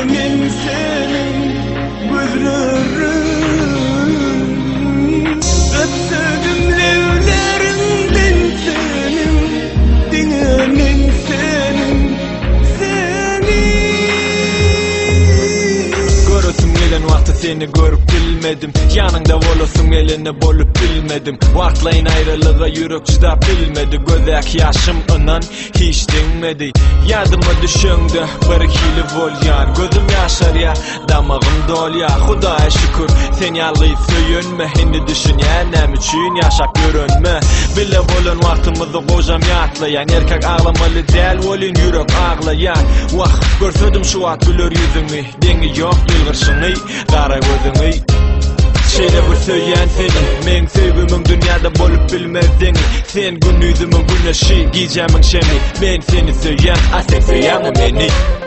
Dinlemen senin gözlerin, öpsödüm levlerinden senin. Dinlemen senin, görüsüm gelen vakti seni görüp bilmedim. Yanında olasın elini bolup bilmedim. Vartlayın ayrılığa yürek çidap bilmedi. Gözek yaşım inan hiç dinmedi. Yadıma düşündü bir ikili volyan. Gözüm yaşar ya, damağım dol ya. Hudaya şükür sen yalıyı söyünme. Hindi düşün ya, nem için yaşak görünme. Bile bolun vaktimizi kocam yatlayan. Erkek ağlamalı değil olun yürek ağlayan. Vah görsödüm şu at gülür yüzünü. Deni yok yılgırşını, kara gözünü. Şeyle bir söyleyen seni, men sevgimin dünyada bolup bilmezdin. Sen gün yüzümün güneşi, giyeceğimin şemi. Ben seni söyleyen, sen söyleyen beni.